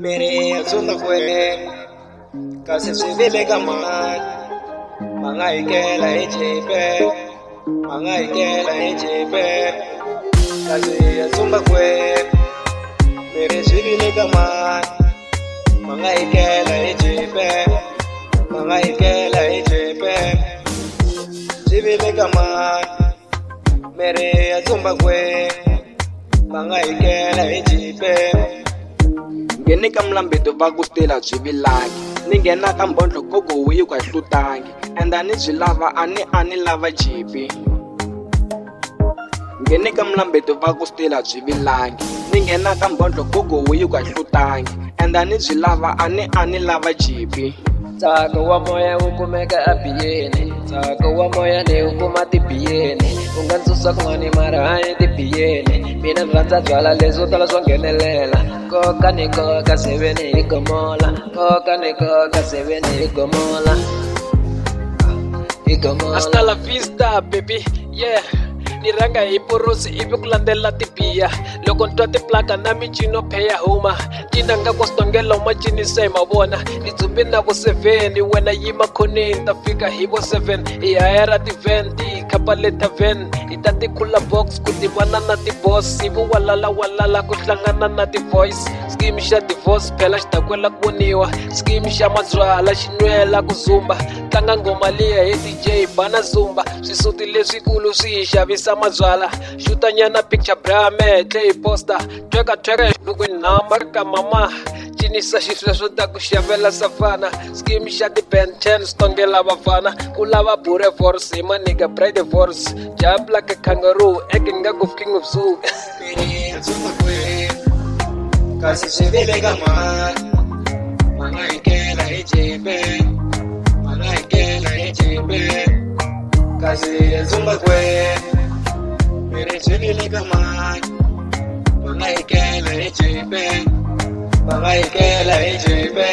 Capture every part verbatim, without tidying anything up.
Mere azunda kwe kasi sivile kama Mga ikela ijipe Mga ikela ijipe Kasi azumba kwe Mere sivile kama Mga ikela ijipe Mga ikela ijipe Sivile kama Mere azumba kwe Mga ikela ijipe Ngene ka mlambeto va ku stela byi vilangi ni nghena ka mbondlo gogo wihi ka hlutangi and ani byi lava ani ani lava jipi Ngene ka mlambeto va ku stela byi vilangi ni nghena ka mbondlo gogo wihi ka hlutangi and ani byi lava ani ani lava jipi Tsako wa moya wu kumeka abiyeni Tsako wa moya ni wu kuma tibiyeni U nga nsusa kun'wani mara hanye tibiyeni Mina ni rhandza byala leswo tala swo nghenelela Koka ni koka seveni hi gomola Koka ni koka seveni hi gomola Hi gomola Hasta la vista baby, yeah Ni ranga hi porosi ivi ku landela tibiya Loko ntwa tiplaka na mincino pheya huma Cina nga ku stongela uma cinisa hi mavona Ni dzumbi na vo seven wena yima khoneni ta fika hi vo seven Hi hayara ti-venti khapa leta van Hi ta tikhula box ku tivana na ti-boss Ivi walala walala ku hlangana na ti-voice Scheme xa divorce phela xi ta kwela ku voniwa Scheme xa mabyala xi nwela ku zumba Tlanga ngoma liya hi D J bana zumba Swisuti leswikulu swi hi xavisa mabyala Xuta nyana picture brame tle hi poster Tweka tweka lukweni number ka mama Cinisa xisweswo ta ku xavela safana Scheme xa ti-Ben ten stongela vafana Ku lava bure force hi maniga bride force Jump like a kangaroo eke nga ku king of zoo Kasi sivile kama Mga ikela ijipe Mga ikela ijipe Kasi zumba kwe Mere sivile kama Mga ikela ijipe Mga ikela ijipe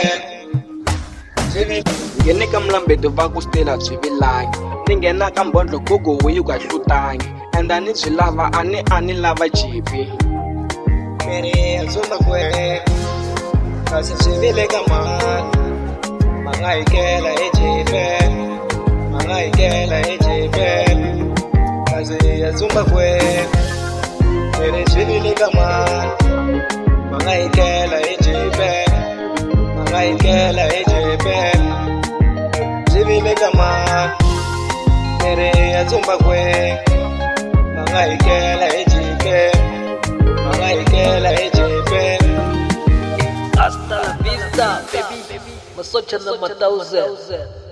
Ngene ka mlambeto va ku stela byi vilangi Ni nghena ka mbondlo gogo wihi ka hlutangi And ani byi lava ani ani lava jipi Mere azumba kwe Kasi sivile kama Mga ikela ijipe Mga ikela ijipe Kasi azumba kwe Mere sivile kama Mga ikela ijipe Mga ikela ijipe Sivile kama Mere azumba kwe Mga ikela ijipe Mga ikela ijipe Hasta la vista, baby. Masocha na matauze.